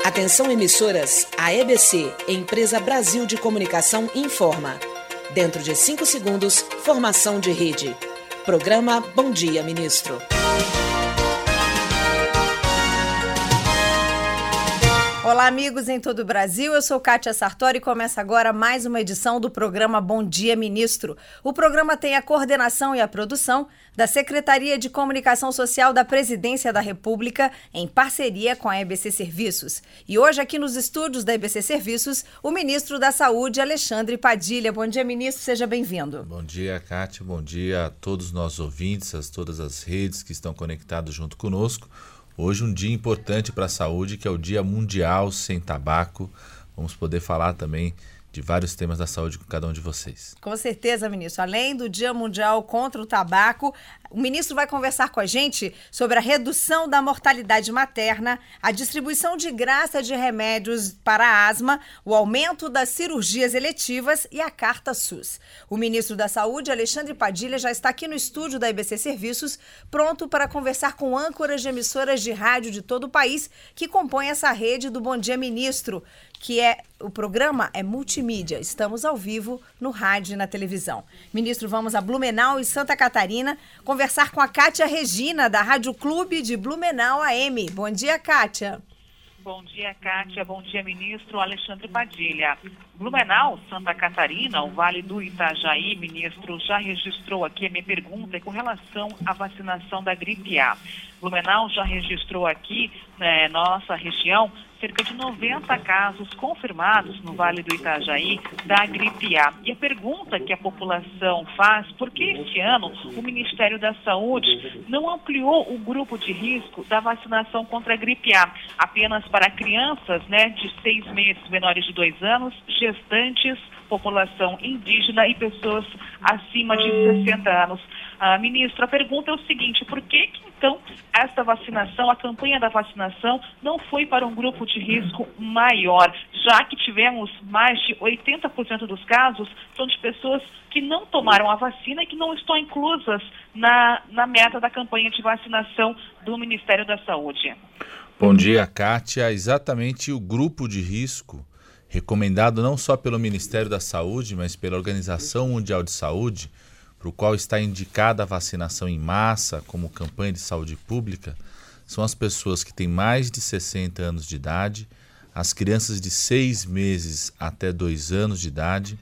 Atenção emissoras, a EBC, Empresa Brasil de Comunicação, informa. Dentro de 5 segundos, formação de rede. Programa Bom Dia, Ministro. Olá, amigos em todo o Brasil. Eu sou Kátia Sartori e começa agora mais uma edição do programa Bom Dia, Ministro. O programa tem a coordenação e a produção da Secretaria de Comunicação Social da Presidência da República, em parceria com a EBC Serviços. E hoje, aqui nos estúdios da EBC Serviços, o ministro da Saúde, Alexandre Padilha. Bom dia, ministro. Seja bem-vindo. Bom dia, Kátia. Bom dia a todos os nossos ouvintes, a todas as redes que estão conectados junto conosco. Hoje um dia importante para a saúde, que é o Dia Mundial Sem Tabaco. Vamos poder falar também de vários temas da saúde com cada um de vocês. Com certeza, ministro. Além do Dia Mundial contra o Tabaco, o ministro vai conversar com a gente sobre a redução da mortalidade materna, a distribuição de graça de remédios para a asma, o aumento das cirurgias eletivas e a Carta SUS. O ministro da Saúde, Alexandre Padilha, já está aqui no estúdio da EBC Serviços, pronto para conversar com âncoras de emissoras de rádio de todo o país que compõem essa rede do Bom Dia, Ministro, o programa é multimídia. Estamos ao vivo no rádio e na televisão. Ministro, vamos a Blumenau e Santa Catarina conversar com a Kátia Regina, da Rádio Clube de Blumenau AM. Bom dia, Kátia. Bom dia, Kátia. Bom dia, ministro Alexandre Padilha. Blumenau, Santa Catarina, o Vale do Itajaí, ministro, já registrou aqui a minha pergunta com relação à vacinação da gripe A. Blumenau já registrou aqui, nossa região, cerca de 90 casos confirmados no Vale do Itajaí da gripe A. E a pergunta que a população faz, por que este ano o Ministério da Saúde não ampliou o grupo de risco da vacinação contra a gripe A, apenas para crianças de 6 meses menores de 2 anos, gestantes, população indígena e pessoas acima de 60 anos. Ministro, a pergunta é o seguinte, por que então esta vacinação, a campanha da vacinação, não foi para um grupo de risco maior, já que tivemos mais de 80% dos casos são de pessoas que não tomaram a vacina e que não estão inclusas na meta da campanha de vacinação do Ministério da Saúde? Bom dia, Kátia. Exatamente o grupo de risco recomendado não só pelo Ministério da Saúde, mas pela Organização Mundial de Saúde, para o qual está indicada a vacinação em massa como campanha de saúde pública, são as pessoas que têm mais de 60 anos de idade, as crianças de 6 meses até 2 anos de idade,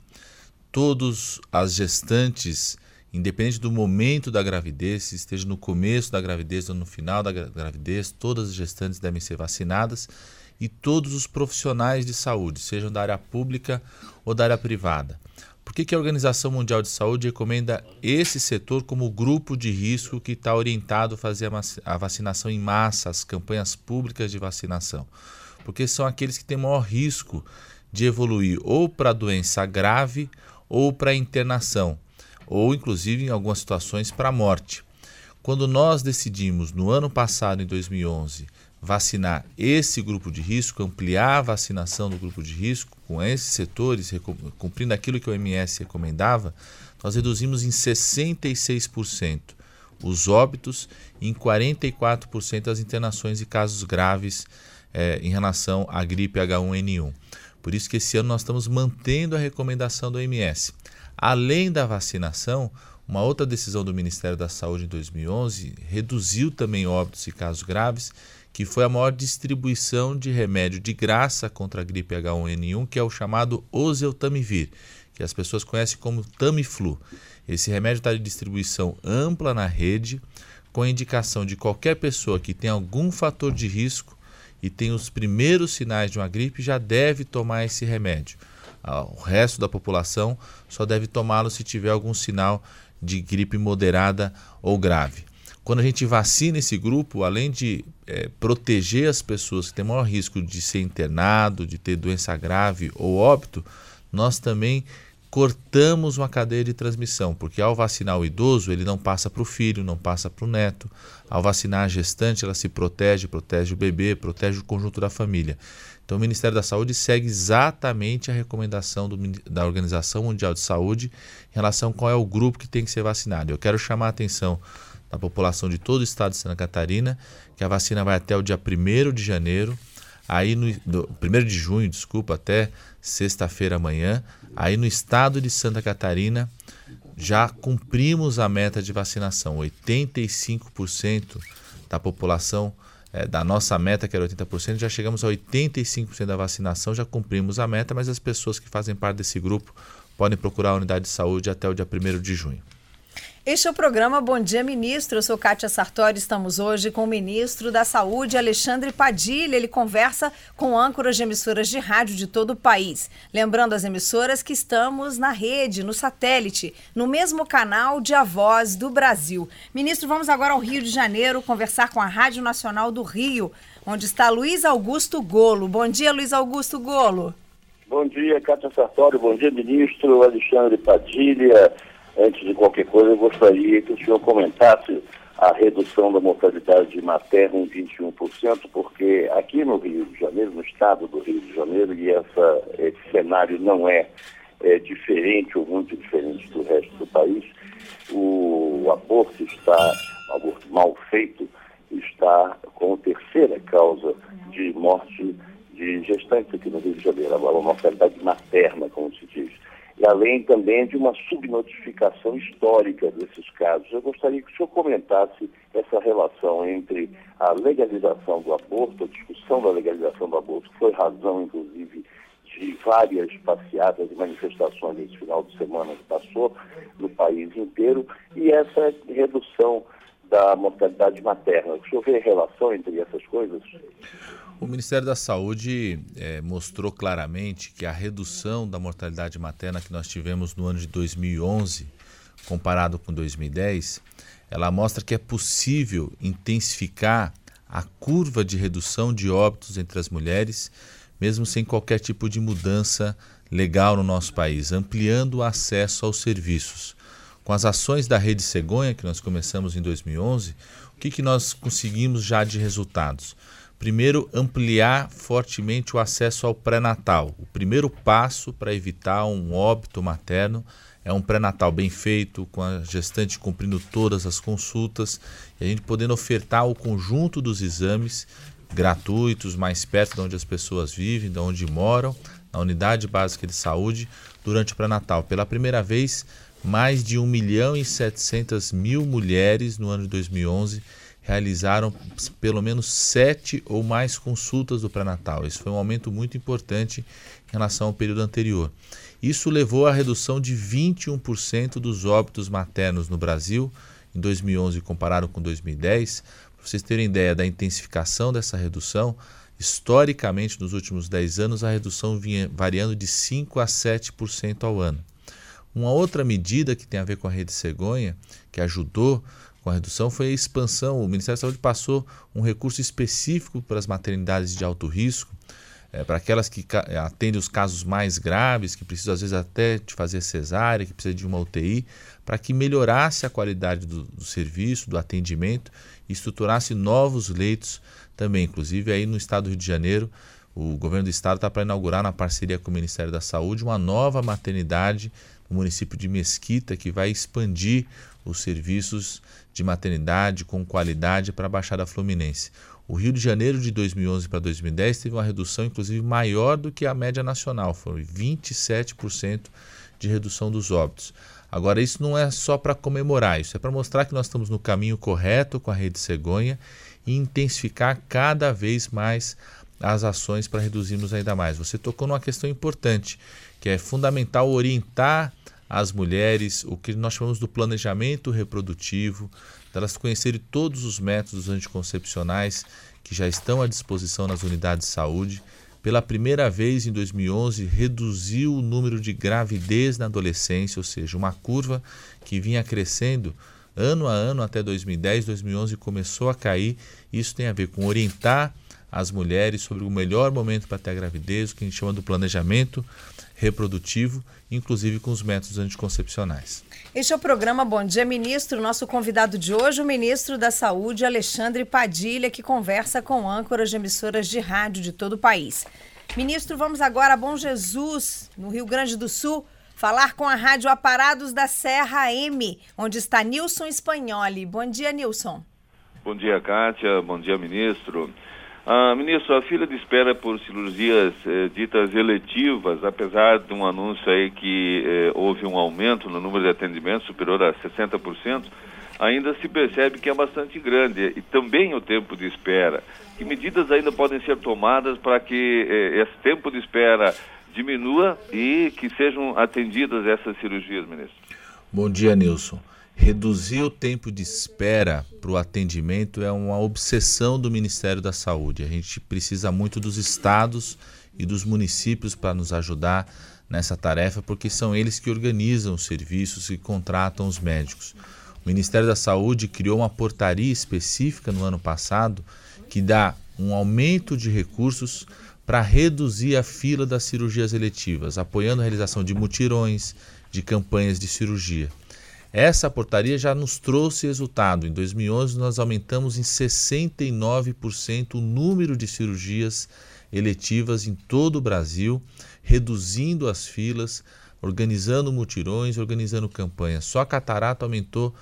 todas as gestantes, independente do momento da gravidez, se esteja no começo da gravidez ou no final da gravidez, todas as gestantes devem ser vacinadas, e todos os profissionais de saúde, sejam da área pública ou da área privada. Por que a Organização Mundial de Saúde recomenda esse setor como grupo de risco que está orientado a fazer a vacinação em massa, as campanhas públicas de vacinação? Porque são aqueles que têm maior risco de evoluir ou para doença grave ou para internação, ou inclusive em algumas situações para a morte. Quando nós decidimos no ano passado, em 2011, vacinar esse grupo de risco, ampliar a vacinação do grupo de risco com esses setores, cumprindo aquilo que o OMS recomendava, nós reduzimos em 66% os óbitos e em 44% as internações e casos graves em relação à gripe H1N1. Por isso que esse ano nós estamos mantendo a recomendação do OMS. Além da vacinação, uma outra decisão do Ministério da Saúde em 2011 reduziu também óbitos e casos graves, que foi a maior distribuição de remédio de graça contra a gripe H1N1, que é o chamado Oseltamivir, que as pessoas conhecem como Tamiflu. Esse remédio está de distribuição ampla na rede, com a indicação de qualquer pessoa que tem algum fator de risco e tem os primeiros sinais de uma gripe, já deve tomar esse remédio. O resto da população só deve tomá-lo se tiver algum sinal de gripe moderada ou grave. Quando a gente vacina esse grupo, além de proteger as pessoas que têm maior risco de ser internado, de ter doença grave ou óbito, nós também cortamos uma cadeia de transmissão, porque ao vacinar o idoso, ele não passa para o filho, não passa para o neto. Ao vacinar a gestante, ela se protege o bebê, protege o conjunto da família. Então o Ministério da Saúde segue exatamente a recomendação da Organização Mundial de Saúde em relação a qual é o grupo que tem que ser vacinado. Eu quero chamar a atenção da população de todo o estado de Santa Catarina, que a vacina vai até o dia 1º de janeiro. aí do 1º de junho, até sexta-feira amanhã, aí no estado de Santa Catarina, já cumprimos a meta de vacinação. 85% da população, da nossa meta, que era 80%, já chegamos a 85% da vacinação, já cumprimos a meta, mas as pessoas que fazem parte desse grupo podem procurar a unidade de saúde até o dia 1º de junho. Este é o programa Bom Dia Ministro, eu sou Kátia Sartori, estamos hoje com o Ministro da Saúde, Alexandre Padilha. Ele conversa com âncoras de emissoras de rádio de todo o país. Lembrando as emissoras que estamos na rede, no satélite, no mesmo canal de A Voz do Brasil. Ministro, vamos agora ao Rio de Janeiro conversar com a Rádio Nacional do Rio, onde está Luiz Augusto Golo. Bom dia, Luiz Augusto Golo. Bom dia, Kátia Sartori, bom dia, Ministro Alexandre Padilha. Antes de qualquer coisa, eu gostaria que o senhor comentasse a redução da mortalidade materna em 21%, porque aqui no Rio de Janeiro, no estado do Rio de Janeiro, e esse cenário não é diferente ou muito diferente do resto do país, o aborto mal feito, está com a terceira causa de morte de gestantes aqui no Rio de Janeiro, a mortalidade materna, como se diz. E além também de uma subnotificação histórica desses casos. Eu gostaria que o senhor comentasse essa relação entre a legalização do aborto, a discussão da legalização do aborto, que foi razão, inclusive, de várias passeatas e manifestações nesse final de semana que passou no país inteiro, e essa redução da mortalidade materna. O senhor vê relação entre essas coisas? O Ministério da Saúde mostrou claramente que a redução da mortalidade materna que nós tivemos no ano de 2011, comparado com 2010, ela mostra que é possível intensificar a curva de redução de óbitos entre as mulheres, mesmo sem qualquer tipo de mudança legal no nosso país, ampliando o acesso aos serviços. Com as ações da Rede Cegonha, que nós começamos em 2011, o que nós conseguimos já de resultados? Primeiro, ampliar fortemente o acesso ao pré-natal. O primeiro passo para evitar um óbito materno é um pré-natal bem feito, com a gestante cumprindo todas as consultas, e a gente podendo ofertar o conjunto dos exames gratuitos, mais perto de onde as pessoas vivem, de onde moram, na unidade básica de saúde, durante o pré-natal. Pela primeira vez, mais de 1.700.000 mulheres no ano de 2011 realizaram pelo menos 7 ou mais consultas do pré-natal. Isso foi um aumento muito importante em relação ao período anterior. Isso levou à redução de 21% dos óbitos maternos no Brasil em 2011 comparado com 2010. Para vocês terem ideia da intensificação dessa redução, historicamente nos últimos 10 anos a redução vinha variando de 5% a 7% ao ano. Uma outra medida que tem a ver com a Rede Cegonha, que ajudou com a redução, foi a expansão. O Ministério da Saúde passou um recurso específico para as maternidades de alto risco, para aquelas que atendem os casos mais graves, que precisam às vezes até de fazer cesárea, que precisam de uma UTI, para que melhorasse a qualidade do serviço, do atendimento e estruturasse novos leitos também. Inclusive aí no estado do Rio de Janeiro, o governo do estado está para inaugurar, na parceria com o Ministério da Saúde, uma nova maternidade no município de Mesquita, que vai expandir os serviços de maternidade com qualidade para a Baixada Fluminense. O Rio de Janeiro de 2011 para 2010 teve uma redução inclusive maior do que a média nacional, foi 27% de redução dos óbitos. Agora, isso não é só para comemorar, isso é para mostrar que nós estamos no caminho correto com a Rede Cegonha e intensificar cada vez mais as ações para reduzirmos ainda mais. Você tocou numa questão importante, que é fundamental orientar as mulheres, o que nós chamamos do planejamento reprodutivo, delas conhecerem todos os métodos anticoncepcionais que já estão à disposição nas unidades de saúde. Pela primeira vez, em 2011, reduziu o número de gravidez na adolescência, ou seja, uma curva que vinha crescendo ano a ano até 2010, 2011 começou a cair. Isso tem a ver com orientar as mulheres sobre o melhor momento para ter a gravidez, o que a gente chama do planejamento reprodutivo, inclusive com os métodos anticoncepcionais. Este é o programa Bom Dia Ministro. Nosso convidado de hoje, o Ministro da Saúde, Alexandre Padilha, que conversa com âncoras de emissoras de rádio de todo o país. Ministro, vamos agora a Bom Jesus, no Rio Grande do Sul, falar com a Rádio Aparados da Serra M, onde está Nilson Spagnoli. Bom dia, Nilson. Bom dia, Kátia. Bom dia, ministro. Ministro, a fila de espera por cirurgias ditas eletivas, apesar de um anúncio aí que houve um aumento no número de atendimentos superior a 60%, ainda se percebe que é bastante grande, e também o tempo de espera. Que medidas ainda podem ser tomadas para que esse tempo de espera diminua e que sejam atendidas essas cirurgias, ministro? Bom dia, Nilson. Reduzir o tempo de espera para o atendimento é uma obsessão do Ministério da Saúde. A gente precisa muito dos estados e dos municípios para nos ajudar nessa tarefa, porque são eles que organizam os serviços e contratam os médicos. O Ministério da Saúde criou uma portaria específica no ano passado que dá um aumento de recursos para reduzir a fila das cirurgias eletivas, apoiando a realização de mutirões, de campanhas de cirurgia. Essa portaria já nos trouxe resultado. Em 2011, nós aumentamos em 69% o número de cirurgias eletivas em todo o Brasil, reduzindo as filas, organizando mutirões, organizando campanhas. Só a catarata aumentou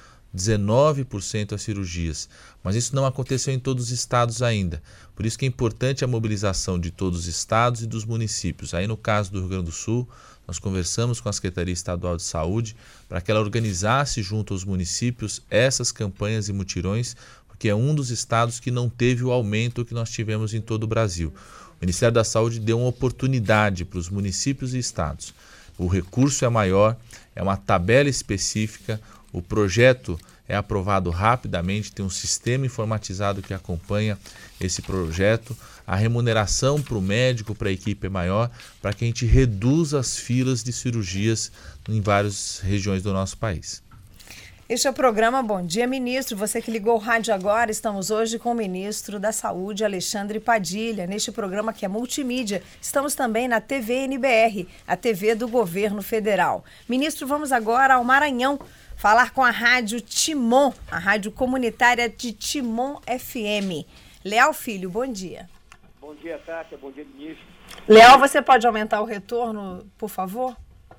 19% as cirurgias, mas isso não aconteceu em todos os estados ainda. Por isso que é importante a mobilização de todos os estados e dos municípios. Aí no caso do Rio Grande do Sul, nós conversamos com a Secretaria Estadual de Saúde para que ela organizasse junto aos municípios essas campanhas e mutirões, porque é um dos estados que não teve o aumento que nós tivemos em todo o Brasil. O Ministério da Saúde deu uma oportunidade para os municípios e estados. O recurso é maior, é uma tabela específica, o projeto é aprovado rapidamente, tem um sistema informatizado que acompanha esse projeto. A remuneração para o médico, para a equipe é maior, para que a gente reduza as filas de cirurgias em várias regiões do nosso país. Este é o programa Bom Dia, Ministro. Você que ligou o rádio agora, estamos hoje com o Ministro da Saúde, Alexandre Padilha, neste programa que é multimídia. Estamos também na TV NBR, a TV do Governo Federal. Ministro, vamos agora ao Maranhão, falar com a Rádio Timon, a rádio comunitária de Timon FM. Leal Filho, bom dia. Bom dia, Kátia. Bom dia, ministro. Leal, você pode aumentar o retorno, por favor?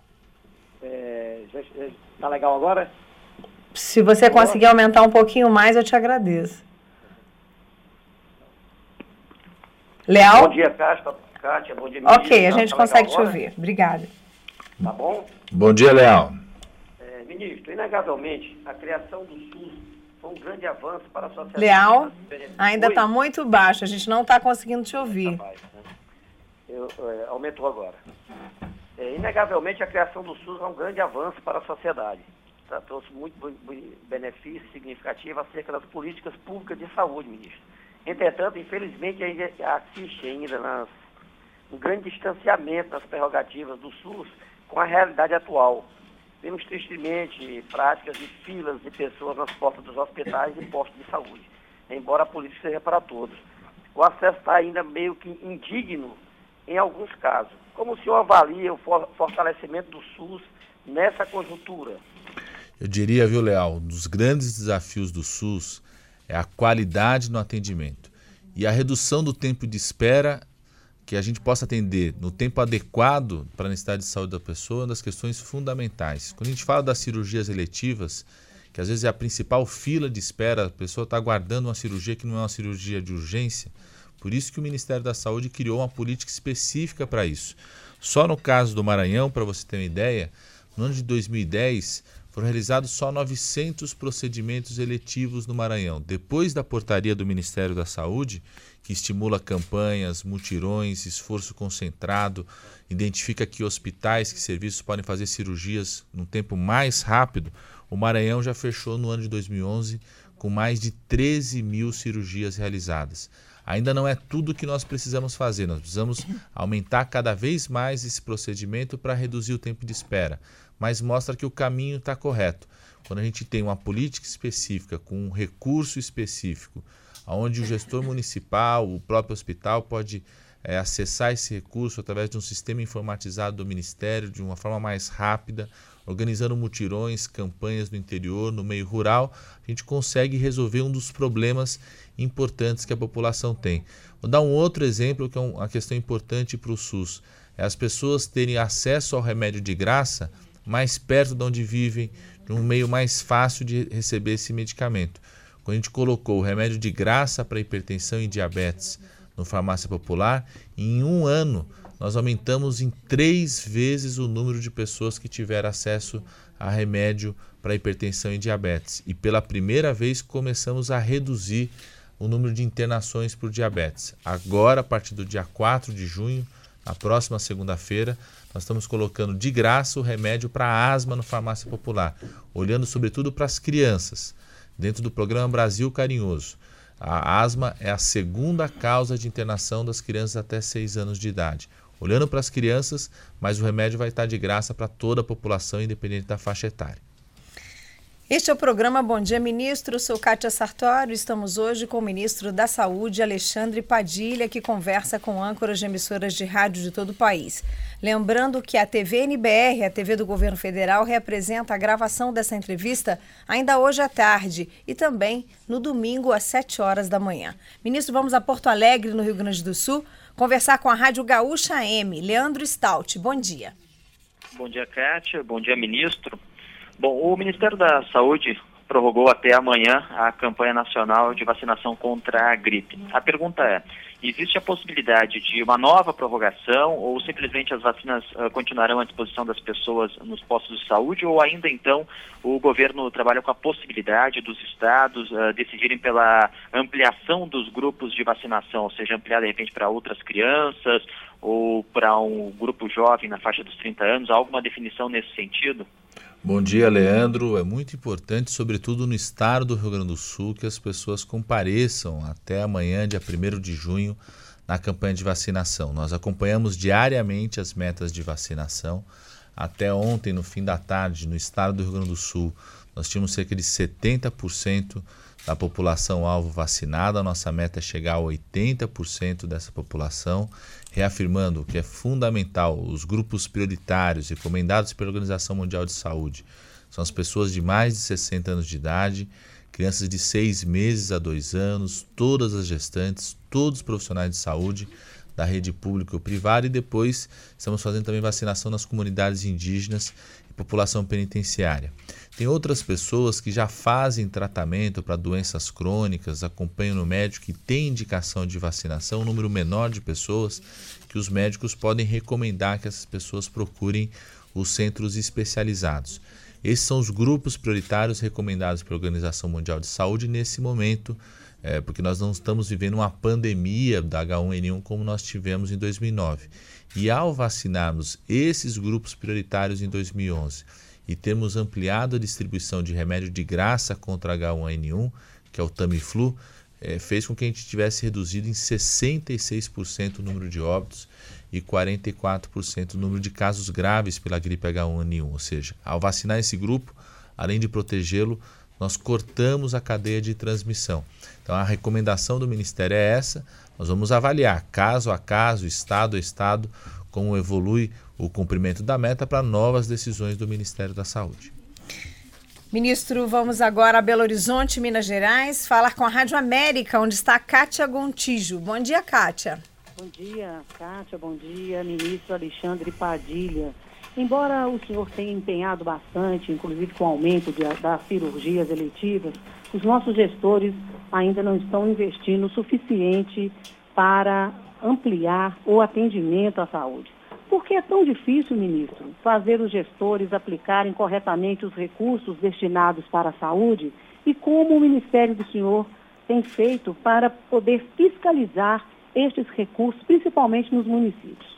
Tá legal agora? Se você conseguir aumentar um pouquinho mais, eu te agradeço. Leal? Bom dia, Kátia. Bom dia, ministro. Ok, a gente consegue te ouvir. Obrigada. Tá bom? Bom dia, Leal. Ministro, inegavelmente, a criação do SUS foi um grande avanço para a sociedade. Leal, ainda está muito baixo, a gente não está conseguindo te ouvir. Tá baixo, né? Aumentou agora. Inegavelmente, a criação do SUS é um grande avanço para a sociedade. Trouxe muito benefício significativo acerca das políticas públicas de saúde, ministro. Entretanto, infelizmente, ainda assiste um grande distanciamento das prerrogativas do SUS com a realidade atual. Vemos tristemente práticas de filas de pessoas nas portas dos hospitais e postos de saúde, embora a política seja para todos. O acesso está ainda meio que indigno em alguns casos. Como o senhor avalia o fortalecimento do SUS nessa conjuntura? Eu diria, viu, Leal, um dos grandes desafios do SUS é a qualidade no atendimento e a redução do tempo de espera, que a gente possa atender no tempo adequado para a necessidade de saúde da pessoa, é uma das questões fundamentais. Quando a gente fala das cirurgias eletivas, que às vezes é a principal fila de espera, a pessoa está aguardando uma cirurgia que não é uma cirurgia de urgência, por isso que o Ministério da Saúde criou uma política específica para isso. Só no caso do Maranhão, para você ter uma ideia, no ano de 2010 foram realizados só 900 procedimentos eletivos no Maranhão. Depois da portaria do Ministério da Saúde, que estimula campanhas, mutirões, esforço concentrado, identifica que hospitais, que serviços podem fazer cirurgias num tempo mais rápido, o Maranhão já fechou no ano de 2011 com mais de 13 mil cirurgias realizadas. Ainda não é tudo que nós precisamos fazer, nós precisamos aumentar cada vez mais esse procedimento para reduzir o tempo de espera, mas mostra que o caminho está correto. Quando a gente tem uma política específica, com um recurso específico, onde o gestor municipal, o próprio hospital pode acessar esse recurso através de um sistema informatizado do Ministério, de uma forma mais rápida, organizando mutirões, campanhas no interior, no meio rural, a gente consegue resolver um dos problemas importantes que a população tem. Vou dar um outro exemplo que é uma questão importante para o SUS. É as pessoas terem acesso ao remédio de graça mais perto de onde vivem, de um meio mais fácil de receber esse medicamento. Quando a gente colocou o remédio de graça para hipertensão e diabetes no no Farmácia Popular. Em um ano, nós aumentamos em 3 vezes o número de pessoas que tiveram acesso a remédio para hipertensão e diabetes. E pela primeira vez começamos a reduzir o número de internações por diabetes. Agora, a partir do dia 4 de junho, na próxima segunda-feira, nós estamos colocando de graça o remédio para asma no Farmácia Popular, olhando sobretudo para as crianças, dentro do programa Brasil Carinhoso. A asma é a segunda causa de internação das crianças até 6 anos de idade. Olhando para as crianças, mas o remédio vai estar de graça para toda a população, independente da faixa etária. Este é o programa Bom Dia, Ministro. Eu sou Kátia Sartório. Estamos hoje com o Ministro da Saúde, Alexandre Padilha, que conversa com âncoras de emissoras de rádio de todo o país. Lembrando que a TV NBR, a TV do Governo Federal, representa a gravação dessa entrevista ainda hoje à tarde e também no domingo às 7 horas da manhã. Ministro, vamos a Porto Alegre, no Rio Grande do Sul, conversar com a Rádio Gaúcha AM. Leandro Stout, bom dia. Bom dia, Kátia. Bom dia, ministro. Bom, o Ministério da Saúde prorrogou até amanhã a campanha nacional de vacinação contra a gripe. A pergunta é, existe a possibilidade de uma nova prorrogação ou simplesmente as vacinas continuarão à disposição das pessoas nos postos de saúde ou ainda então o governo trabalha com a possibilidade dos estados decidirem pela ampliação dos grupos de vacinação, ou seja, ampliar de repente para outras crianças ou para um grupo jovem na faixa dos 30 anos, há alguma definição nesse sentido? Bom dia, Leandro. É muito importante, sobretudo no estado do Rio Grande do Sul, que as pessoas compareçam até amanhã, dia 1º de junho, na campanha de vacinação. Nós acompanhamos diariamente as metas de vacinação. Até ontem, no fim da tarde, no estado do Rio Grande do Sul, nós tínhamos cerca de 70% da população-alvo vacinada. A nossa meta é chegar a 80% dessa população, reafirmando que é fundamental os grupos prioritários recomendados pela Organização Mundial de Saúde. São as pessoas de mais de 60 anos de idade, crianças de 6 meses a 2 anos, todas as gestantes, todos os profissionais de saúde da rede pública ou privada, e depois estamos fazendo também vacinação nas comunidades indígenas e população penitenciária. Tem outras pessoas que já fazem tratamento para doenças crônicas, acompanham no médico e tem indicação de vacinação, um número menor de pessoas que os médicos podem recomendar que essas pessoas procurem os centros especializados. Esses são os grupos prioritários recomendados pela Organização Mundial de Saúde nesse momento, porque nós não estamos vivendo uma pandemia da H1N1 como nós tivemos em 2009. E ao vacinarmos esses grupos prioritários em 2011 e termos ampliado a distribuição de remédio de graça contra H1N1, que é o Tamiflu, fez com que a gente tivesse reduzido em 66% o número de óbitos e 44% o número de casos graves pela gripe H1N1. Ou seja, ao vacinar esse grupo, além de protegê-lo, nós cortamos a cadeia de transmissão. Então a recomendação do Ministério é essa, nós vamos avaliar caso a caso, estado a estado, como evolui o cumprimento da meta para novas decisões do Ministério da Saúde. Ministro, vamos agora a Belo Horizonte, Minas Gerais, falar com a Rádio América, onde está a Kátia Gontijo. Bom dia, Kátia. Bom dia, Kátia. Bom dia, ministro Alexandre Padilha. Embora o senhor tenha empenhado bastante, inclusive com o aumento das cirurgias eletivas, os nossos gestores ainda não estão investindo o suficiente para ampliar o atendimento à saúde. Por que é tão difícil, ministro, fazer os gestores aplicarem corretamente os recursos destinados para a saúde e como o Ministério do senhor tem feito para poder fiscalizar estes recursos, principalmente nos municípios?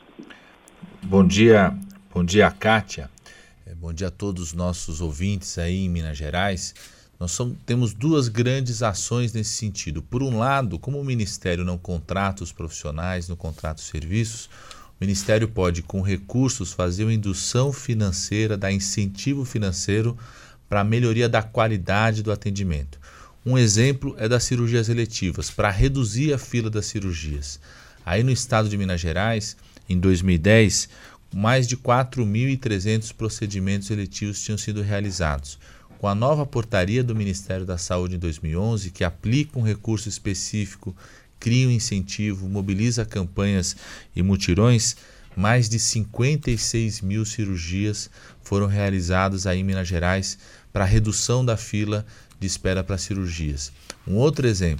Bom dia, Kátia. Bom dia a todos os nossos ouvintes aí em Minas Gerais. Nós temos 2 grandes ações nesse sentido. Por um lado, como o Ministério não contrata os profissionais, não contrata os serviços, o Ministério pode, com recursos, fazer uma indução financeira, dar incentivo financeiro para a melhoria da qualidade do atendimento. Um exemplo é das cirurgias eletivas, para reduzir a fila das cirurgias. Aí no estado de Minas Gerais, em 2010, mais de 4.300 procedimentos eletivos tinham sido realizados. Com a nova portaria do Ministério da Saúde em 2011, que aplica um recurso específico, cria um incentivo, mobiliza campanhas e mutirões, mais de 56 mil cirurgias foram realizadas aí em Minas Gerais para redução da fila de espera para cirurgias. Um outro exemplo,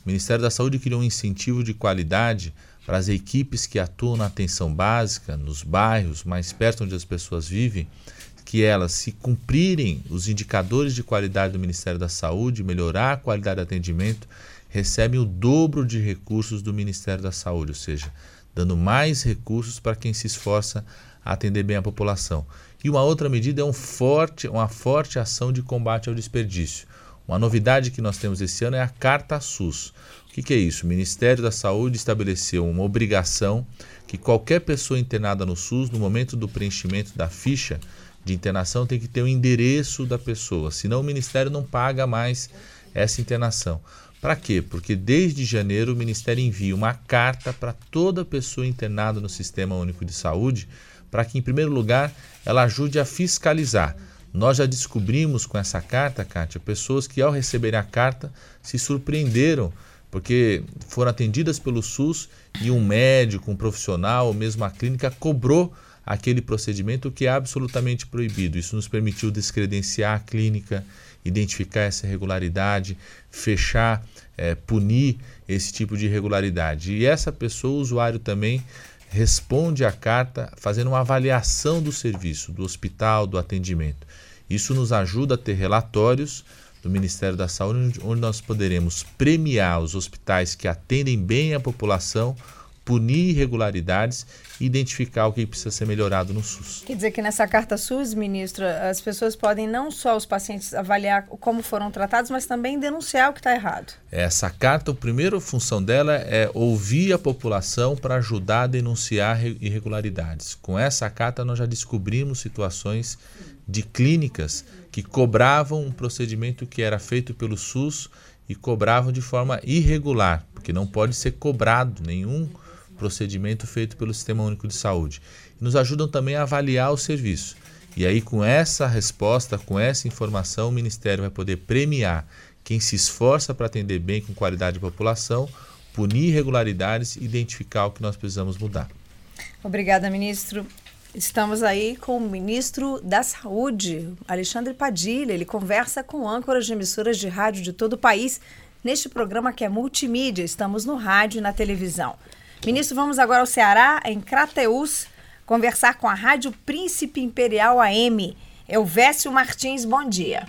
O Ministério da Saúde criou um incentivo de qualidade para as equipes que atuam na atenção básica, nos bairros, mais perto onde as pessoas vivem, que elas, se cumprirem os indicadores de qualidade do Ministério da Saúde, melhorar a qualidade do atendimento, recebem o dobro de recursos do Ministério da Saúde, ou seja, dando mais recursos para quem se esforça a atender bem a população. E uma outra medida é uma forte ação de combate ao desperdício. Uma novidade que nós temos esse ano é a Carta SUS. O que é isso? O Ministério da Saúde estabeleceu uma obrigação que qualquer pessoa internada no SUS, no momento do preenchimento da ficha de internação, tem que ter o endereço da pessoa, senão o Ministério não paga mais essa internação. Para quê? Porque desde janeiro o Ministério envia uma carta para toda pessoa internada no Sistema Único de Saúde, para que, em primeiro lugar, ela ajude a fiscalizar. Nós já descobrimos com essa carta, Kátia, pessoas que ao receberem a carta se surpreenderam, porque foram atendidas pelo SUS e um médico, um profissional ou mesmo a clínica cobrou aquele procedimento, que é absolutamente proibido. Isso nos permitiu descredenciar a clínica, identificar essa irregularidade, fechar, punir esse tipo de irregularidade. E essa pessoa, o usuário também, responde à carta fazendo uma avaliação do serviço, do hospital, do atendimento. Isso nos ajuda a ter relatórios do Ministério da Saúde, onde nós poderemos premiar os hospitais que atendem bem a população, punir irregularidades e identificar o que precisa ser melhorado no SUS. Quer dizer que nessa carta SUS, ministro, as pessoas podem não só os pacientes avaliar como foram tratados, mas também denunciar o que está errado. Essa carta, a primeira função dela é ouvir a população para ajudar a denunciar irregularidades. Com essa carta nós já descobrimos situações de clínicas que cobravam um procedimento que era feito pelo SUS e cobravam de forma irregular, porque não pode ser cobrado nenhum procedimento feito pelo Sistema Único de Saúde. E nos ajudam também a avaliar o serviço. E aí, com essa resposta, com essa informação, o Ministério vai poder premiar quem se esforça para atender bem com qualidade a população, punir irregularidades e identificar o que nós precisamos mudar. Obrigada, ministro. Estamos aí com o ministro da Saúde, Alexandre Padilha. Ele conversa com âncoras de emissoras de rádio de todo o país neste programa que é multimídia. Estamos no rádio e na televisão. Ministro, vamos agora ao Ceará, em Crateús, conversar com a Rádio Príncipe Imperial AM. Elvésio Martins, bom dia.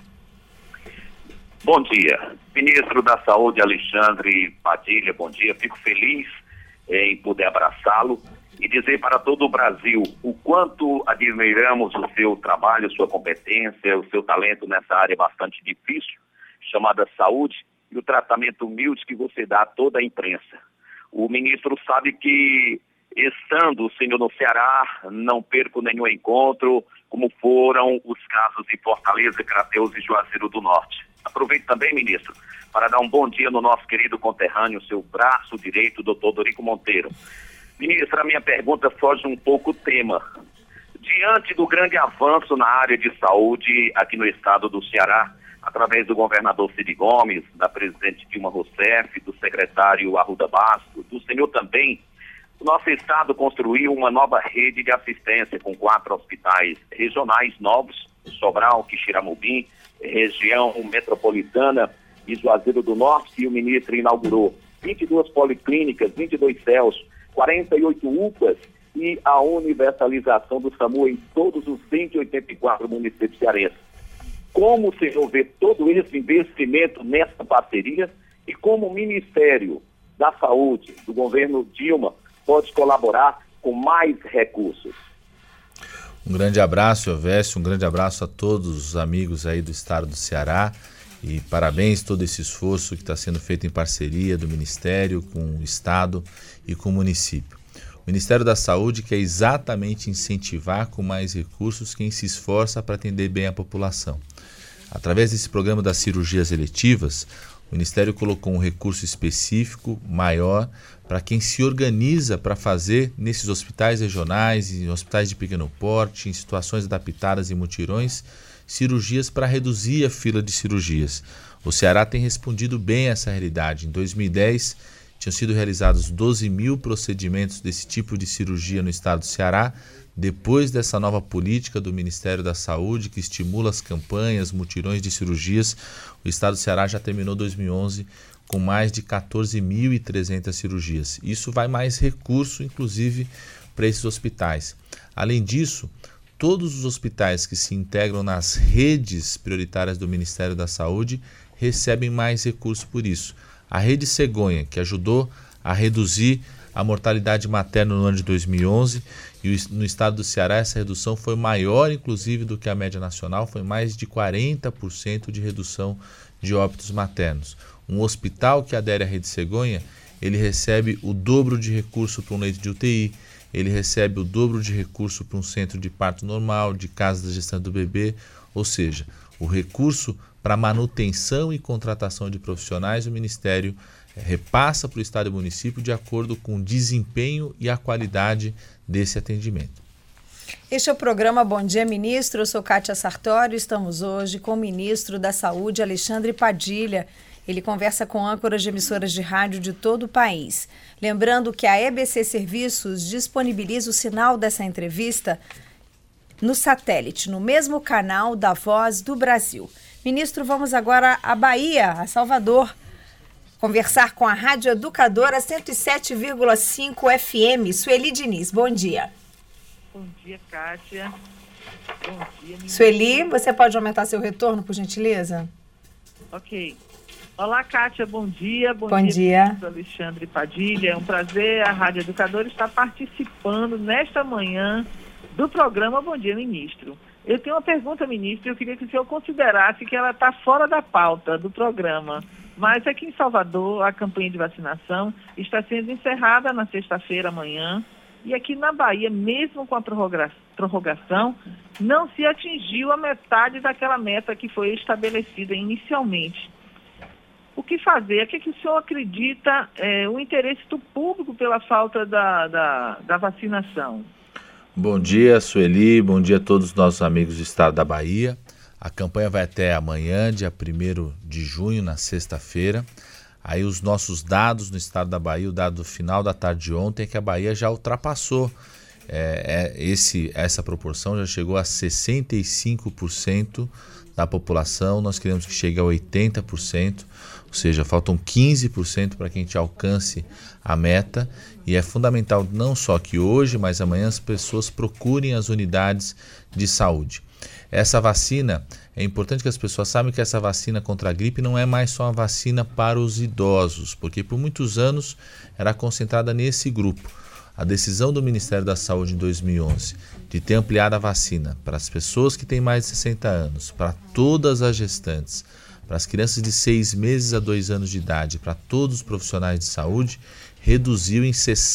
Bom dia. Ministro da Saúde, Alexandre Padilha, bom dia. Fico feliz em poder abraçá-lo e dizer para todo o Brasil o quanto admiramos o seu trabalho, sua competência, o seu talento nessa área bastante difícil, chamada saúde, e o tratamento humilde que você dá a toda a imprensa. O ministro sabe que, estando o senhor no Ceará, não perco nenhum encontro, como foram os casos em Fortaleza, Crateús e Juazeiro do Norte. Aproveito também, ministro, para dar um bom dia no nosso querido conterrâneo, seu braço direito, doutor Dorico Monteiro. Ministro, a minha pergunta foge um pouco do tema. Diante do grande avanço na área de saúde aqui no estado do Ceará, através do governador Cid Gomes, da presidente Dilma Rousseff, do secretário Arruda Basto, do senhor também, o nosso estado construiu uma nova rede de assistência com 4 hospitais regionais novos, Sobral, Quixeramobim, região metropolitana e Juazeiro do Norte, e o ministro inaugurou 22 policlínicas, 22 CELs, 48 UPAs e a universalização do SAMU em todos os 184 municípios cearenses. Como o senhor vê todo esse investimento nessa parceria e como o Ministério da Saúde, do governo Dilma, pode colaborar com mais recursos? Um grande abraço, Elvésio, um grande abraço a todos os amigos aí do estado do Ceará e parabéns todo esse esforço que está sendo feito em parceria do Ministério com o Estado e com o município. O Ministério da Saúde quer exatamente incentivar com mais recursos quem se esforça para atender bem a população. Através desse programa das cirurgias eletivas, o Ministério colocou um recurso específico, maior, para quem se organiza para fazer nesses hospitais regionais, em hospitais de pequeno porte, em situações adaptadas e mutirões, cirurgias para reduzir a fila de cirurgias. O Ceará tem respondido bem a essa realidade. Em 2010, tinham sido realizados 12 mil procedimentos desse tipo de cirurgia no estado do Ceará. Depois dessa nova política do Ministério da Saúde, que estimula as campanhas, mutirões de cirurgias, o estado do Ceará já terminou 2011 com mais de 14.300 cirurgias. Isso vai mais recurso, inclusive, para esses hospitais. Além disso, todos os hospitais que se integram nas redes prioritárias do Ministério da Saúde recebem mais recursos por isso. A Rede Cegonha, que ajudou a reduzir a mortalidade materna no ano de 2011, e no estado do Ceará essa redução foi maior, inclusive, do que a média nacional, foi mais de 40% de redução de óbitos maternos. Um hospital que adere à Rede Cegonha, ele recebe o dobro de recurso para um leito de UTI, ele recebe o dobro de recurso para um centro de parto normal, de casa da gestante do bebê, ou seja, o recurso para manutenção e contratação de profissionais, o Ministério repassa para o Estado e município de acordo com o desempenho e a qualidade desse atendimento. Este é o programa Bom Dia, Ministro. Eu sou Kátia Sartório. Estamos hoje com o Ministro da Saúde, Alexandre Padilha. Ele conversa com âncoras de emissoras de rádio de todo o país. Lembrando que a EBC Serviços disponibiliza o sinal dessa entrevista no satélite, no mesmo canal da Voz do Brasil. Ministro, vamos agora à Bahia, a Salvador, conversar com a Rádio Educadora 107,5 FM. Sueli Diniz, bom dia. Bom dia, Kátia. Bom dia, Sueli, você pode aumentar seu retorno, por gentileza? Ok. Olá, Kátia, bom dia. Bom dia. Ministro Alexandre Padilha. É um prazer a Rádio Educadora estar participando nesta manhã do programa Bom Dia, Ministro. Eu tenho uma pergunta, ministro, eu queria que o senhor considerasse que ela está fora da pauta do programa. Mas aqui em Salvador, a campanha de vacinação está sendo encerrada na sexta-feira amanhã. E aqui na Bahia, mesmo com a prorrogação, não se atingiu a metade daquela meta que foi estabelecida inicialmente. O que fazer? O que o senhor acredita o interesse do público pela falta da vacinação? Bom dia, Sueli. Bom dia a todos os nossos amigos do estado da Bahia. A campanha vai até amanhã, dia 1º de junho, na sexta-feira. Aí os nossos dados no estado da Bahia, o dado do final da tarde de ontem, é que a Bahia já ultrapassou essa proporção, já chegou a 65% da população. Nós queremos que chegue a 80%, ou seja, faltam 15% para que a gente alcance a meta. E é fundamental não só que hoje, mas amanhã as pessoas procurem as unidades de saúde. Essa vacina, é importante que as pessoas saibam que essa vacina contra a gripe não é mais só uma vacina para os idosos, porque por muitos anos era concentrada nesse grupo. A decisão do Ministério da Saúde em 2011 de ter ampliado a vacina para as pessoas que têm mais de 60 anos, para todas as gestantes, para as crianças de 6 meses a 2 anos de idade, para todos os profissionais de saúde, reduziu em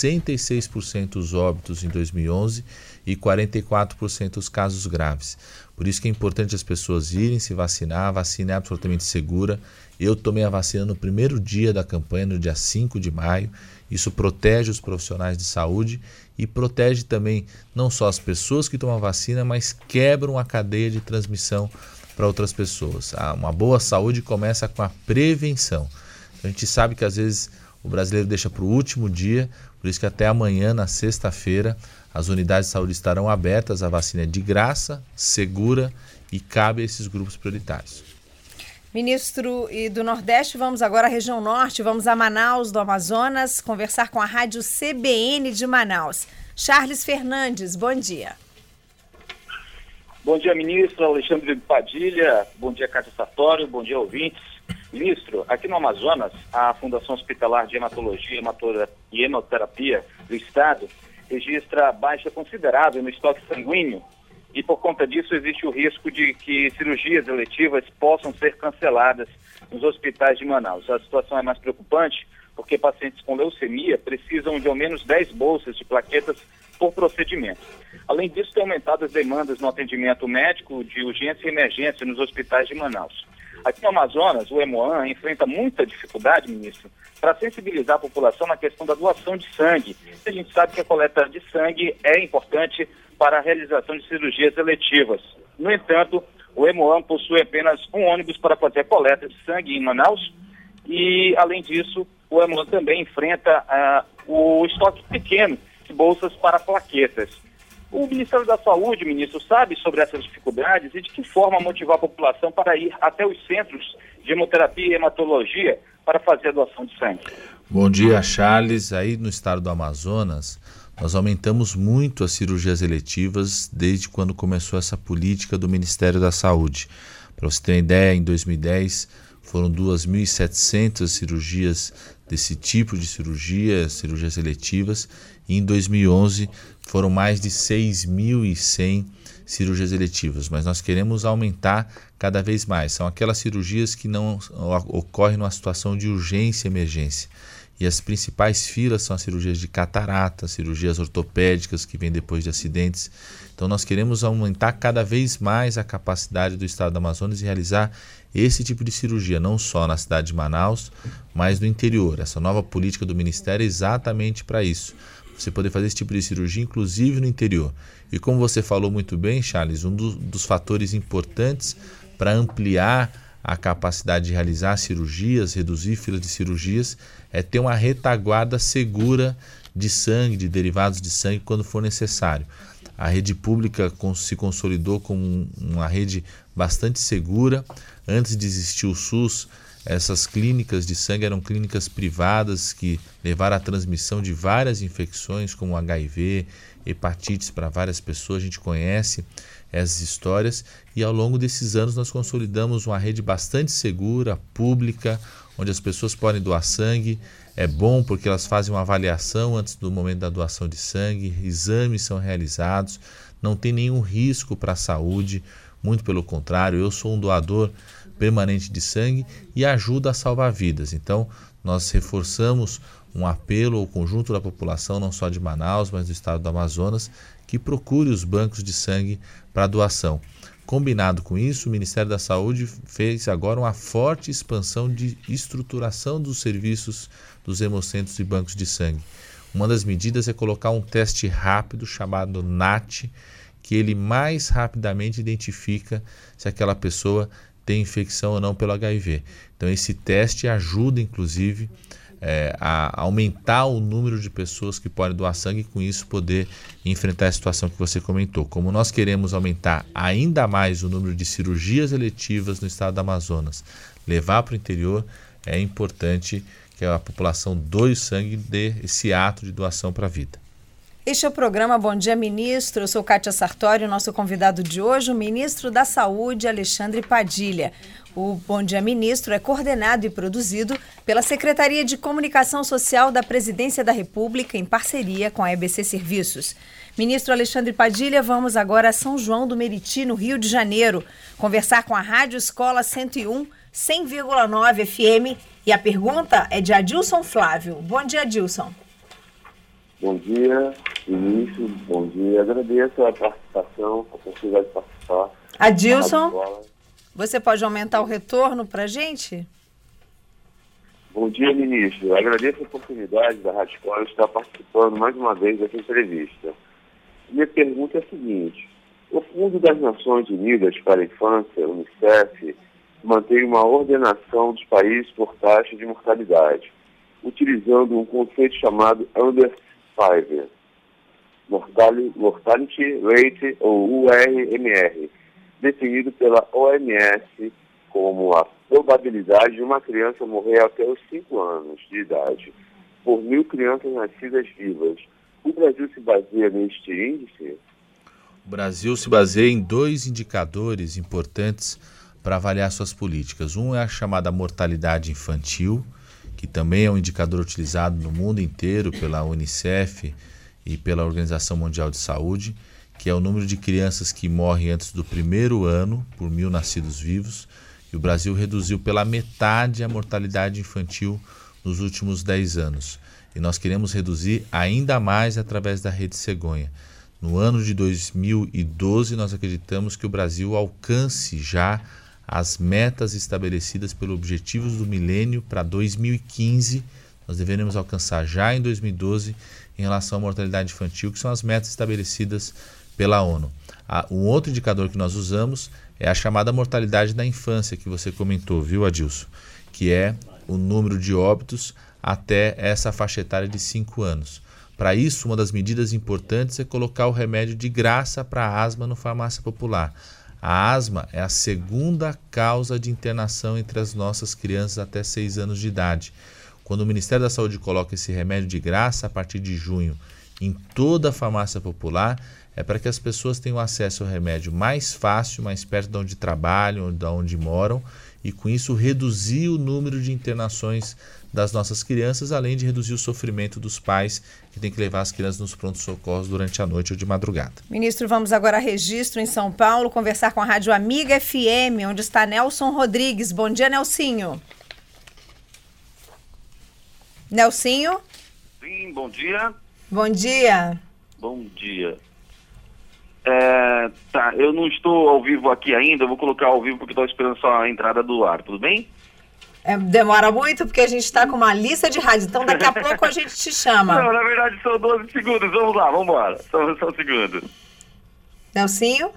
66% os óbitos em 2011 e 44% os casos graves. Por isso que é importante as pessoas irem se vacinar. A vacina é absolutamente segura. Eu tomei a vacina no primeiro dia da campanha, no dia 5 de maio. Isso protege os profissionais de saúde e protege também não só as pessoas que tomam a vacina, mas quebram a cadeia de transmissão para outras pessoas. Uma boa saúde começa com a prevenção. A gente sabe que às vezes o brasileiro deixa para o último dia, por isso que até amanhã, na sexta-feira, as unidades de saúde estarão abertas, a vacina é de graça, segura e cabe a esses grupos prioritários. Ministro, e do Nordeste, vamos agora à região Norte, vamos a Manaus, do Amazonas, conversar com a Rádio CBN de Manaus. Charles Fernandes, bom dia. Bom dia, ministro Alexandre Padilha, bom dia, Kátia Sartório, bom dia, ouvintes. Ministro, aqui no Amazonas, a Fundação Hospitalar de Hematologia e Hemoterapia do Estado registra baixa considerável no estoque sanguíneo e, por conta disso, existe o risco de que cirurgias eletivas possam ser canceladas nos hospitais de Manaus. A situação é mais preocupante porque pacientes com leucemia precisam de ao menos 10 bolsas de plaquetas por procedimento. Além disso, tem aumentado as demandas no atendimento médico de urgência e emergência nos hospitais de Manaus. Aqui no Amazonas, o Hemoan enfrenta muita dificuldade, ministro, para sensibilizar a população na questão da doação de sangue. A gente sabe que a coleta de sangue é importante para a realização de cirurgias eletivas. No entanto, o Hemoan possui apenas um ônibus para fazer a coleta de sangue em Manaus e, além disso, o Hemoan também enfrenta o estoque pequeno de bolsas para plaquetas. O Ministério da Saúde, ministro, sabe sobre essas dificuldades e de que forma motivar a população para ir até os centros de hemoterapia e hematologia para fazer a doação de sangue? Bom dia, Charles. Aí no estado do Amazonas, nós aumentamos muito as cirurgias eletivas desde quando começou essa política do Ministério da Saúde. Para você ter uma ideia, em 2010 foram 2.700 cirurgias desse tipo de cirurgias eletivas, e em 2011 foram mais de 6.100 cirurgias eletivas, mas nós queremos aumentar cada vez mais. São aquelas cirurgias que não ocorrem numa situação de urgência e emergência. E as principais filas são as cirurgias de catarata, cirurgias ortopédicas que vêm depois de acidentes. Então nós queremos aumentar cada vez mais a capacidade do estado do Amazonas de realizar esse tipo de cirurgia, não só na cidade de Manaus, mas no interior. Essa nova política do Ministério é exatamente para isso. Você poder fazer esse tipo de cirurgia, inclusive no interior. E como você falou muito bem, Charles, um dos fatores importantes para ampliar a capacidade de realizar cirurgias, reduzir filas de cirurgias, é ter uma retaguarda segura de sangue, de derivados de sangue, quando for necessário. A rede pública se consolidou como uma rede bastante segura. Antes de existir o SUS, essas clínicas de sangue eram clínicas privadas que levaram à transmissão de várias infecções, como HIV, hepatites para várias pessoas. A gente conhece essas histórias e ao longo desses anos nós consolidamos uma rede bastante segura, pública, onde as pessoas podem doar sangue. É bom porque elas fazem uma avaliação antes do momento da doação de sangue, exames são realizados, não tem nenhum risco para a saúde, muito pelo contrário, eu sou um doador permanente de sangue e ajuda a salvar vidas. Então, nós reforçamos um apelo ao conjunto da população, não só de Manaus, mas do estado do Amazonas, que procure os bancos de sangue para doação. Combinado com isso, o Ministério da Saúde fez agora uma forte expansão de estruturação dos serviços dos hemocentros e bancos de sangue. Uma das medidas é colocar um teste rápido chamado NAT, que ele mais rapidamente identifica se aquela pessoa tem infecção ou não pelo HIV. Então esse teste ajuda inclusive a aumentar o número de pessoas que podem doar sangue e com isso poder enfrentar a situação que você comentou. Como nós queremos aumentar ainda mais o número de cirurgias eletivas no estado do Amazonas, levar para o interior, é importante que a população doe sangue e dê esse ato de doação para a vida. Este é o programa Bom Dia Ministro, eu sou Kátia Sartori, o nosso convidado de hoje, o Ministro da Saúde, Alexandre Padilha. O Bom Dia Ministro é coordenado e produzido pela Secretaria de Comunicação Social da Presidência da República, em parceria com a EBC Serviços. Ministro Alexandre Padilha, vamos agora a São João do Meriti, no Rio de Janeiro, conversar com a Rádio Escola 101, 100,9 FM, e a pergunta é de Adilson Flávio. Bom dia, Adilson. Bom dia, ministro. Bom dia. Agradeço a participação, a oportunidade de participar. Adilson, você pode aumentar o retorno para a gente? Bom dia, ministro. Agradeço a oportunidade da Rádio Escola estar participando mais uma vez dessa entrevista. Minha pergunta é a seguinte: o Fundo das Nações Unidas para a Infância, UNICEF, mantém uma ordenação dos países por taxa de mortalidade, utilizando um conceito chamado Under 5, Mortality Rate, ou URMR, definido pela OMS como a probabilidade de uma criança morrer até os 5 anos de idade por 1.000 crianças nascidas vivas. O Brasil se baseia neste índice? O Brasil se baseia em 2 indicadores importantes para avaliar suas políticas. Um é a chamada mortalidade infantil, que também é um indicador utilizado no mundo inteiro pela UNICEF e pela Organização Mundial de Saúde, que é o número de crianças que morrem antes do 1º ano por 1.000 nascidos vivos, e o Brasil reduziu pela metade a mortalidade infantil nos últimos 10 anos. E nós queremos reduzir ainda mais através da Rede Cegonha. No ano de 2012, nós acreditamos que o Brasil alcance já as metas estabelecidas pelos Objetivos do Milênio para 2015, nós deveremos alcançar já em 2012 em relação à mortalidade infantil, que são as metas estabelecidas pela ONU. Um outro indicador que nós usamos é a chamada mortalidade da infância, que você comentou, viu, Adilson? Que é o número de óbitos até essa faixa etária de 5 anos. Para isso, uma das medidas importantes é colocar o remédio de graça para asma no farmácia popular. A asma é a segunda causa de internação entre as nossas crianças até 6 anos de idade. Quando o Ministério da Saúde coloca esse remédio de graça a partir de junho em toda a farmácia popular, é para que as pessoas tenham acesso ao remédio mais fácil, mais perto de onde trabalham, de onde moram, e com isso reduzir o número de internações das nossas crianças, além de reduzir o sofrimento dos pais que têm que levar as crianças nos prontos-socorros durante a noite ou de madrugada. Ministro, vamos agora a Registro, em São Paulo, conversar com a Rádio Amiga FM, onde está Nelson Rodrigues. Bom dia, Nelsinho. Nelsinho? Sim, bom dia. Bom dia. Bom dia. Tá, eu não estou ao vivo aqui ainda, eu vou colocar ao vivo porque estou esperando só a entrada do ar, tudo bem? Demora muito porque a gente está com uma lista de rádio, então daqui a pouco a gente te chama. Não, na verdade são 12 segundos, vamos lá, vamos embora, são segundos. Nelsinho?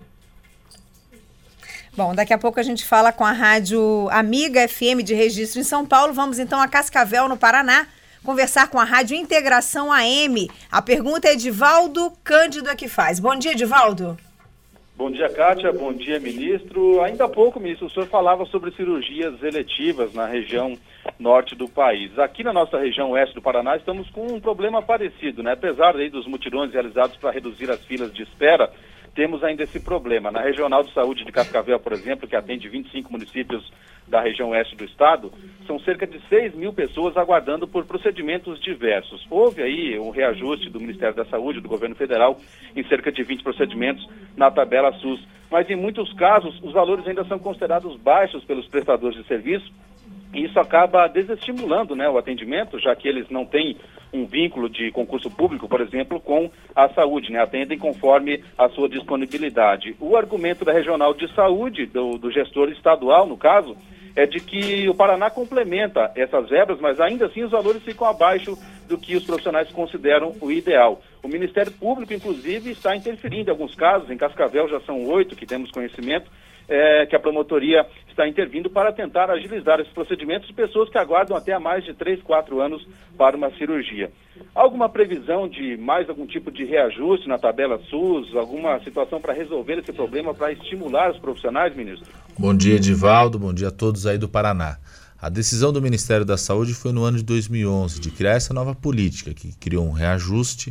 Bom, daqui a pouco a gente fala com a Rádio Amiga FM de Registro em São Paulo. Vamos então a Cascavel, no Paraná, conversar com a Rádio Integração AM. A pergunta é Edivaldo Cândido que faz. Bom dia, Edivaldo. Bom dia, Kátia. Bom dia, ministro. Ainda há pouco, ministro, o senhor falava sobre cirurgias eletivas na região norte do país. Aqui na nossa região oeste do Paraná estamos com um problema parecido, né? Apesar aí dos mutirões realizados para reduzir as filas de espera, temos ainda esse problema. Na Regional de Saúde de Cascavel, por exemplo, que atende 25 municípios da região oeste do estado, são cerca de 6 mil pessoas aguardando por procedimentos diversos. Houve aí um reajuste do Ministério da Saúde, do governo federal, em cerca de 20 procedimentos na tabela SUS. Mas em muitos casos, os valores ainda são considerados baixos pelos prestadores de serviço, e isso acaba desestimulando, né, o atendimento, já que eles não têm um vínculo de concurso público, por exemplo, com a saúde, né, atendem conforme a sua disponibilidade. O argumento da Regional de Saúde, do gestor estadual, no caso, é de que o Paraná complementa essas verbas, mas ainda assim os valores ficam abaixo do que os profissionais consideram o ideal. O Ministério Público, inclusive, está interferindo em alguns casos. Em Cascavel já são 8 que temos conhecimento, que a promotoria está intervindo para tentar agilizar esses procedimentos de pessoas que aguardam até há mais de 3, 4 anos para uma cirurgia. Há alguma previsão de mais algum tipo de reajuste na tabela SUS, alguma situação para resolver esse problema, para estimular os profissionais, ministro? Bom dia, Edivaldo. Bom dia a todos aí do Paraná. A decisão do Ministério da Saúde foi no ano de 2011 de criar essa nova política que criou um reajuste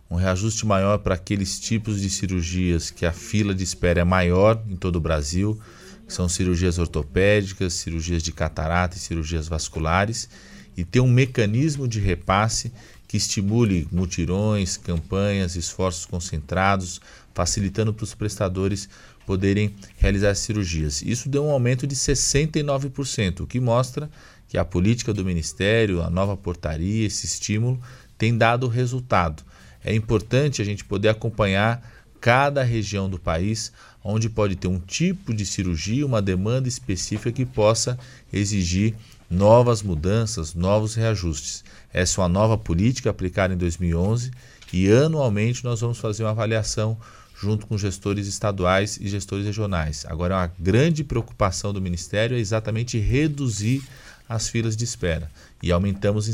maior para aqueles tipos de cirurgias que a fila de espera é maior em todo o Brasil, que são cirurgias ortopédicas, cirurgias de catarata e cirurgias vasculares, e ter um mecanismo de repasse que estimule mutirões, campanhas, esforços concentrados, facilitando para os prestadores poderem realizar as cirurgias. Isso deu um aumento de 69%, o que mostra que a política do Ministério, a nova portaria, esse estímulo, tem dado resultado. É importante a gente poder acompanhar cada região do país, onde pode ter um tipo de cirurgia, uma demanda específica que possa exigir novas mudanças, novos reajustes. Essa é uma nova política aplicada em 2011 e anualmente nós vamos fazer uma avaliação junto com gestores estaduais e gestores regionais. Agora, uma grande preocupação do Ministério é exatamente reduzir as filas de espera. E aumentamos em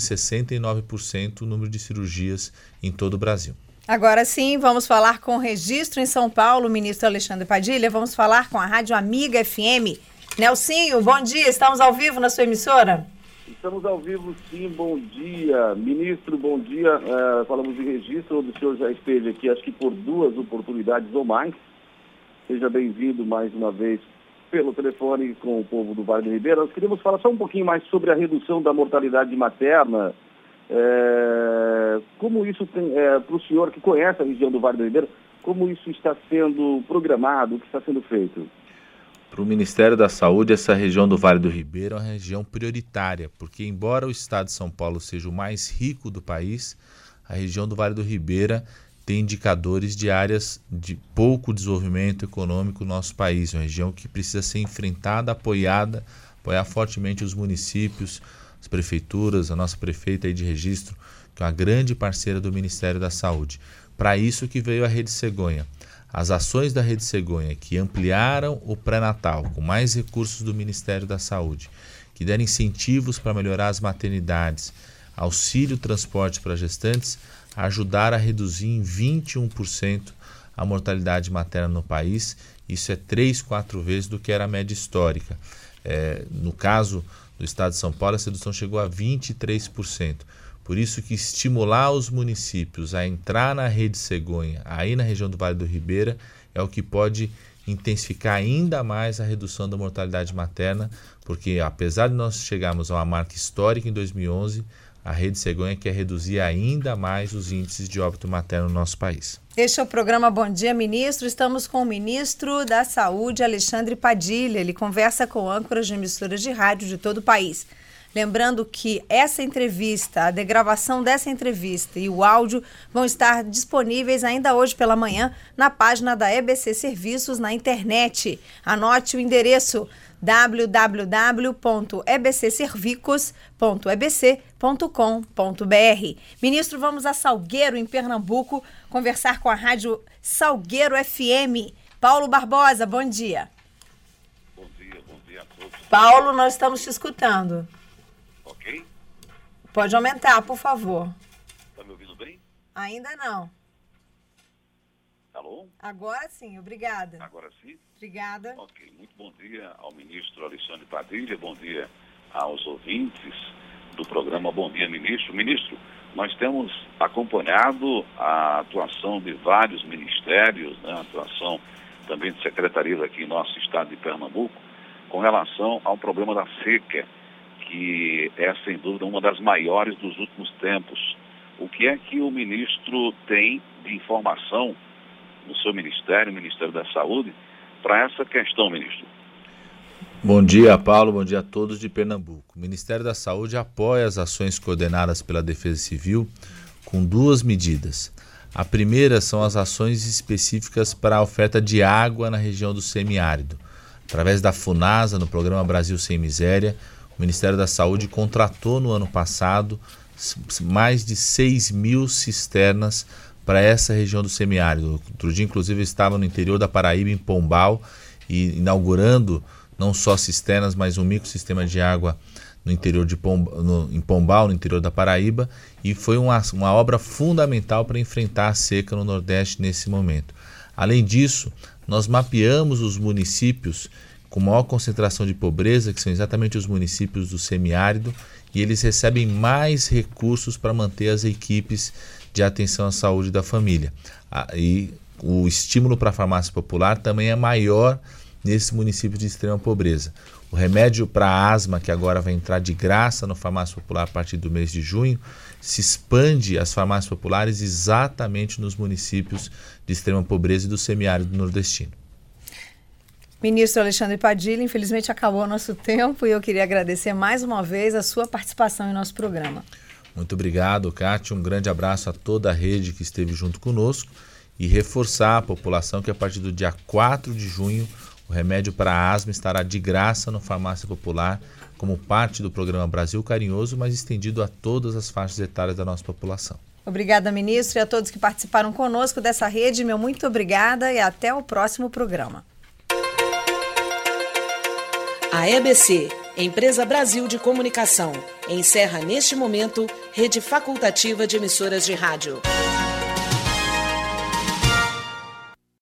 69% o número de cirurgias em todo o Brasil. Agora sim, vamos falar com o Registro em São Paulo, o ministro Alexandre Padilha. Vamos falar com a Rádio Amiga FM. Nelsinho, bom dia. Estamos ao vivo na sua emissora? Estamos ao vivo, sim. Bom dia. Ministro, bom dia. Falamos de Registro, onde o senhor já esteve aqui, acho que por 2 oportunidades ou mais. Seja bem-vindo mais uma vez pelo telefone com o povo do Vale do Ribeira. Nós queríamos falar só um pouquinho mais sobre a redução da mortalidade materna. Como isso tem, para o senhor que conhece a região do Vale do Ribeira, como isso está sendo programado, o que está sendo feito? Para o Ministério da Saúde, essa região do Vale do Ribeira é uma região prioritária, porque embora o estado de São Paulo seja o mais rico do país, a região do Vale do Ribeira tem indicadores de áreas de pouco desenvolvimento econômico no nosso país, uma região que precisa ser enfrentada, apoiar fortemente os municípios, as prefeituras, a nossa prefeita aí de Registro, que é uma grande parceira do Ministério da Saúde. Para isso que veio a Rede Cegonha. As ações da Rede Cegonha que ampliaram o pré-natal com mais recursos do Ministério da Saúde, que deram incentivos para melhorar as maternidades, auxílio transporte para gestantes, ajudaram a reduzir em 21% a mortalidade materna no país Isso é 3, 4 vezes do que era a média histórica. No caso do estado de São Paulo, essa redução chegou a 23%. Por isso que estimular os municípios a entrar na rede cegonha, aí na região do Vale do Ribeira, é o que pode intensificar ainda mais a redução da mortalidade materna, porque apesar de nós chegarmos a uma marca histórica em 2011, a rede cegonha quer reduzir ainda mais os índices de óbito materno no nosso país. Este é o programa Bom Dia, Ministro. Estamos com o ministro da Saúde, Alexandre Padilha. Ele conversa com âncoras de emissoras de rádio de todo o país. Lembrando que essa entrevista, a degravação dessa entrevista e o áudio vão estar disponíveis ainda hoje pela manhã na página da EBC Serviços na internet. Anote o endereço www.ebcservicos.ebc.com.br. Ministro, vamos a Salgueiro, em Pernambuco, conversar com a rádio Salgueiro FM. Paulo Barbosa, bom dia. Bom dia a todos. Paulo, nós estamos te escutando. Ok? Pode aumentar, por favor. Está me ouvindo bem? Ainda não. Alô? Agora sim, obrigada. Agora sim? Obrigada. Ok, muito bom dia ao ministro Alexandre Padilha, bom dia aos ouvintes do programa Bom Dia, Ministro. Ministro, nós temos acompanhado a atuação de vários ministérios, né, a atuação também de secretarias aqui em nosso estado de Pernambuco, com relação ao problema da seca, que é, sem dúvida, uma das maiores dos últimos tempos. O que é que o ministro tem de informação no seu ministério, o Ministério da Saúde, para essa questão, ministro? Bom dia, Paulo. Bom dia a todos de Pernambuco. O Ministério da Saúde apoia as ações coordenadas pela Defesa Civil com 2 medidas. A primeira são as ações específicas para a oferta de água na região do semiárido. Através da FUNASA, no programa Brasil Sem Miséria, o Ministério da Saúde contratou no ano passado mais de 6.000 cisternas para essa região do semiárido. Outro dia, inclusive, eu estava no interior da Paraíba, em Pombal, e inaugurando não só cisternas, mas um microsistema de água no interior de em Pombal, no interior da Paraíba, e foi uma obra fundamental para enfrentar a seca no Nordeste nesse momento. Além disso, nós mapeamos os municípios com maior concentração de pobreza, que são exatamente os municípios do semiárido, e eles recebem mais recursos para manter as equipes de atenção à saúde da família. E o estímulo para a farmácia popular também é maior nesses municípios de extrema pobreza. O remédio para asma, que agora vai entrar de graça no farmácia popular a partir do mês de junho, se expande às farmácias populares exatamente nos municípios de extrema pobreza e do semiárido nordestino. Ministro Alexandre Padilha, infelizmente acabou o nosso tempo e eu queria agradecer mais uma vez a sua participação em nosso programa. Muito obrigado, Kátia. Um grande abraço a toda a rede que esteve junto conosco e reforçar a população que a partir do dia 4 de junho o remédio para asma estará de graça no Farmácia Popular como parte do programa Brasil Carinhoso, mas estendido a todas as faixas etárias da nossa população. Obrigada, ministro, e a todos que participaram conosco dessa rede. Meu muito obrigada e até o próximo programa. A EBC, Empresa Brasil de Comunicação, encerra neste momento rede facultativa de emissoras de rádio.